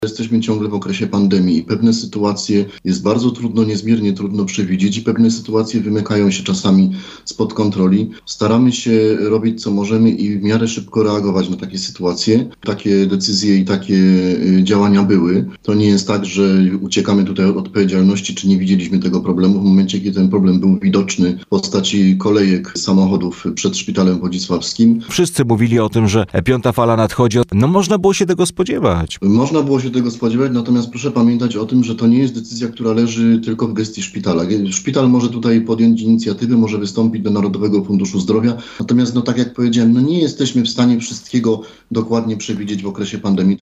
Jesteśmy ciągle w okresie pandemii i pewne sytuacje jest bardzo trudno, niezmiernie trudno przewidzieć i pewne sytuacje wymykają się czasami spod kontroli. Staramy się robić co możemy i w miarę szybko reagować na takie sytuacje. Takie decyzje i takie działania były. To nie jest tak, że uciekamy tutaj od odpowiedzialności, czy nie widzieliśmy tego problemu. W momencie, kiedy ten problem był widoczny w postaci kolejek samochodów przed szpitalem wodzisławskim. Wszyscy mówili o tym, że piąta fala nadchodzi. No można było się tego spodziewać. Można było się tego spodziewać, natomiast proszę pamiętać o tym, że to nie jest decyzja, która leży tylko w gestii szpitala. Szpital może tutaj podjąć inicjatywę, może wystąpić do Narodowego Funduszu Zdrowia, natomiast tak jak powiedziałem, nie jesteśmy w stanie wszystkiego dokładnie przewidzieć w okresie pandemii.